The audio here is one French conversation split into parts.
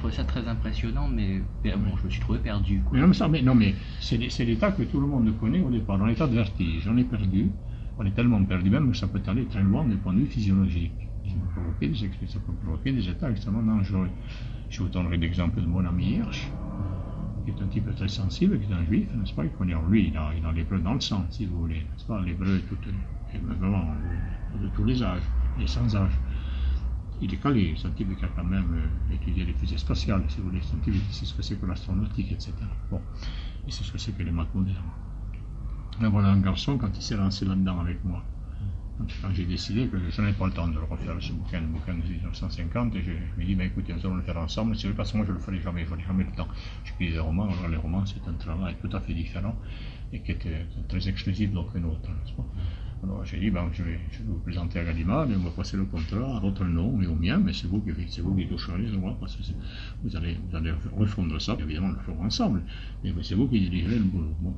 trouvais ça très impressionnant, mais bon, je me suis trouvé perdu, quoi. Mais non, mais c'est l'état que tout le monde connaît au départ, dans l'état de vertige. On est perdu, on est tellement perdu même que ça peut aller très loin du point de vue physiologique. Ça peut provoquer des états extrêmement dangereux. Je vous donnerai l'exemple de mon ami Hirsch, qui est un type très sensible, qui est un juif, n'est-ce pas? Lui, il a l'hébreu dans le sang, si vous voulez, n'est-ce pas? L'hébreu est vraiment de tous les âges, et sans âge. Il est calé, c'est un type qui a quand même étudié les fusées spatiales, si vous voulez, c'est un type qui sait ce que c'est que l'astronautique, etc. Bon, il sait ce que c'est que les maths modernes. Mais voilà un garçon, quand il s'est lancé là-dedans avec moi, quand j'ai décidé que je n'avais pas le temps de le refaire, ce bouquin, le bouquin de 1950, et je me dis, écoutez, nous allons le faire ensemble, c'est vrai, parce que moi je ne le ferai jamais, je n'aurai jamais le temps. J'écris des romans, alors les romans c'est un travail tout à fait différent, et qui est très exclusif donc que nôtre, n'est-ce pas? Alors j'ai dit, je vais vous présenter à Gallimard, et on va passer le contrat à votre nom et au mien, mais c'est vous qui toucherez les droits, parce que vous allez refondre ça, évidemment on le fera ensemble, mais c'est vous qui dirigerez le boulot. Bon.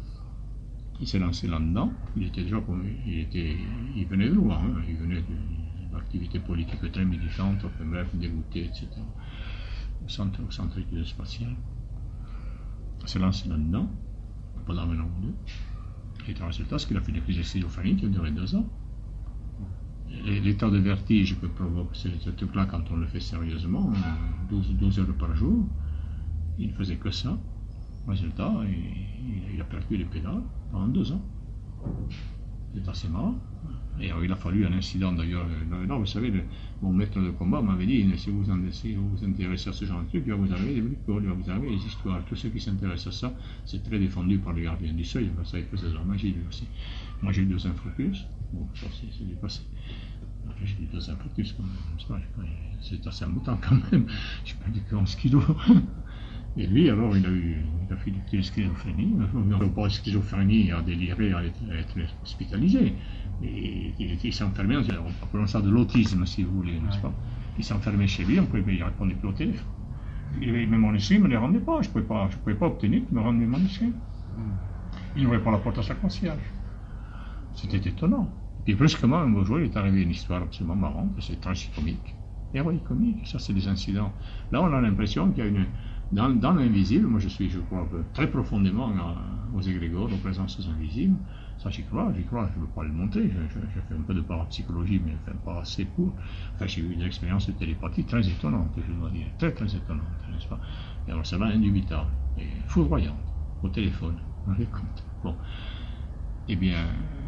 Il s'est lancé là-dedans, il venait de loin, il venait d'une activité politique très militante, enfin bref, dégoûté, etc. Au centre d'études spatiales. Il s'est lancé là-dedans, pendant un an ou deux. Et le résultat, c'est qu'il a fait des crises de schizophrénie qui ont duré 2 ans. L'état de vertige que provoque ce truc-là quand on le fait sérieusement, 12 heures par jour, il ne faisait que ça. Résultat, il a perdu les pédales pendant 2 ans. C'est assez marrant. Et alors, il a fallu un incident d'ailleurs. Non, vous savez, mon maître de combat m'avait dit, si vous vous intéressez à ce genre de truc, il va vous arriver des bricoles, il va vous arriver des histoires. Tous ceux qui s'intéressent à ça, c'est très défendu par les gardiens du seuil. Ça, il faisait de la magie lui aussi. Moi, j'ai eu 2 infarctus. Bon, ça, c'est dépassé. J'ai eu 2 infarctus quand même. C'est assez emboutant quand même. J'ai perdu 11 kilos. Et lui, alors, il a fait de schizophrénie. Non pas de schizophrénie à délirer, à être hospitalisé. Mais il s'enfermait, appelons ça de l'autisme, si vous voulez, n'est-ce pas? Il s'enfermait chez lui, il ne répondait plus au téléphone. Mes manuscrits ne me les rendait pas, je ne pouvais pas obtenir qu'il me rende mes manuscrits. Il n'ouvrait pas la porte à sa concierge. C'était étonnant. Et puis brusquement, un beau jour, il est arrivé une histoire absolument marrante, c'est tragicomique, héroïcomique, ça c'est des incidents. Là, on a l'impression qu'il y a dans l'invisible, moi je crois, très profondément aux égrégores, aux présences invisibles. Ça j'y crois, je ne veux pas le montrer, j'ai fait un peu de parapsychologie, mais pas assez pour. Enfin, j'ai eu une expérience de télépathie très étonnante, je dois dire, très très étonnante, n'est-ce pas? Et alors ça va indubitable, et foudroyante, au téléphone, on les compte. Bon, eh bien,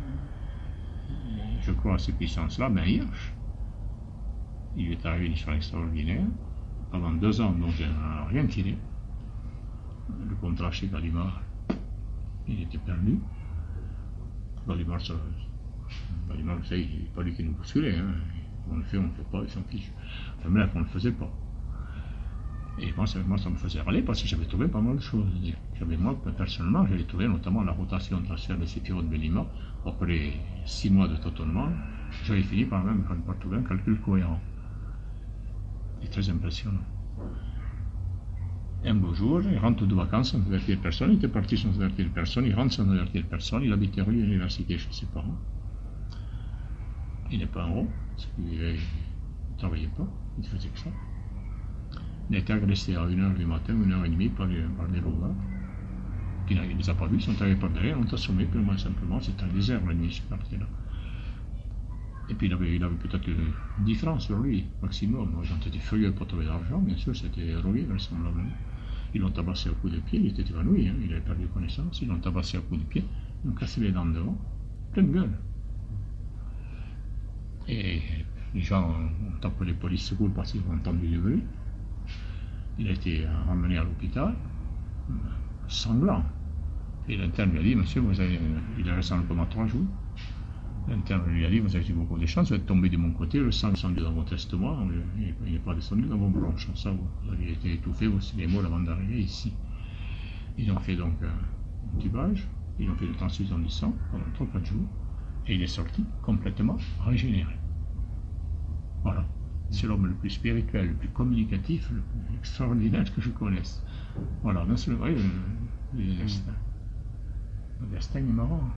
je crois à ces puissances-là, mais Hirsch, il lui est arrivé une histoire extraordinaire. Pendant 2 ans, donc je n'en ai rien tiré. Le contrat chez Gallimard, il était perdu. Gallimard, vous savez, il n'est pas lui qui nous bousculait. Hein. On le fait, on ne le fait pas, il s'en fiche. Enfin bref, on ne le faisait pas. Et moi, ça me faisait râler parce que j'avais trouvé pas mal de choses. Moi, personnellement, j'avais trouvé notamment la rotation de la sphère de Séphiroth de Bélima. Après 6 mois de tâtonnement, j'avais fini par même par trouver un calcul cohérent. C'est très impressionnant. Un beau jour, il rentre de vacances sans avertir personne, il était parti sans avertir personne, il rentre sans avertir personne, il habitait rue Université chez ses parents. Il n'est pas en haut, parce qu'il ne travaillait pas, il ne faisait que ça. Il a été agressé à 1h du matin, 1h30 par des rovards. Il ne les a pas vus, ils sont arrivés par derrière, on t'a assommé, purement simplement, c'était un désert la nuit, je suis parti là. Et puis il avait peut-être 10 francs sur lui, maximum. Moi, j'en étais furieux pour trouver l'argent, bien sûr, c'était héroïque, vraisemblablement. Ils l'ont tabassé à coups de pied, il était évanoui, hein, il avait perdu connaissance, ils l'ont tabassé à coups de pied, ils ont cassé les dents devant, pleine gueule. Et les gens ont appelé les polices secours parce qu'ils ont entendu du bruit. Il a été ramené à l'hôpital, sanglant. Et l'interne lui a dit, monsieur, il est resté en coma 3 jours. L'interne lui a dit, vous avez eu beaucoup de chance, vous êtes tombé de mon côté, le sang est descendu dans votre estomac, il n'est pas descendu dans vos bronches. Ça, vous aviez été étouffé, aussi les mots avant d'arriver ici. Ils ont fait donc un tubage, ils ont fait une transfusion du sang pendant 3-4 jours, et il est sorti complètement régénéré. Voilà. C'est l'homme le plus spirituel, le plus communicatif, le plus extraordinaire que je connaisse. Voilà, le destin. Le destin est marrant.